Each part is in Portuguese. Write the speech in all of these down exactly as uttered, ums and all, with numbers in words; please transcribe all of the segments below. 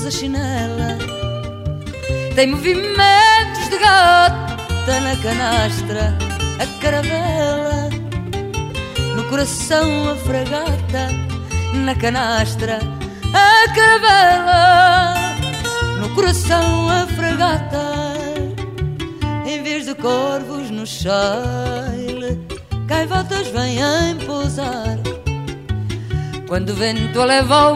usa chinela, tem movimentos de gata na canastra, a caravela, no coração a fragata, na canastra, a caravela, no coração a fragata. Em vez de corvos no chale, gaivotas vêm pousar. Quando o vento a leva ao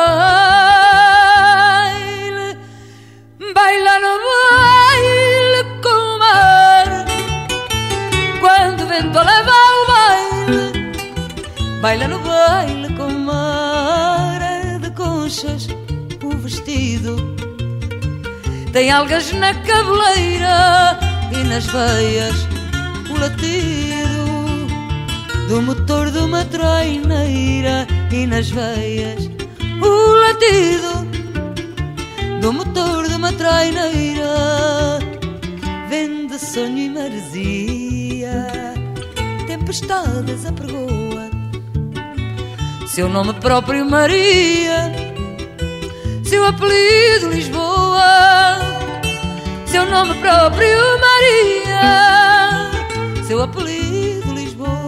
baile, baila no baile com o mar. Quando o vento a leva ao baile, baila no baile com o mar. É de conchas o vestido, tem algas na cabeleira e nas veias o latido do motor de uma traineira, e nas veias o latido do motor de uma traineira. Vende sonho e maresia, tempestades apregoa, seu nome próprio Maria, seu apelido Lisboa, seu nome próprio Maria, seu apelido Lisboa.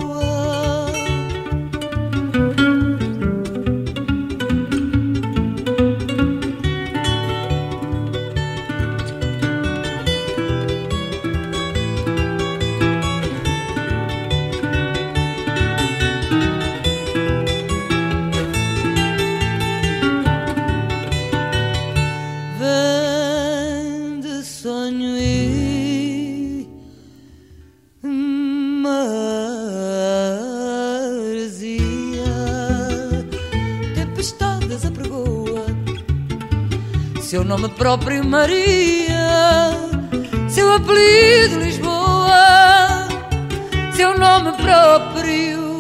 Seu nome próprio Maria, seu apelido Lisboa, seu nome próprio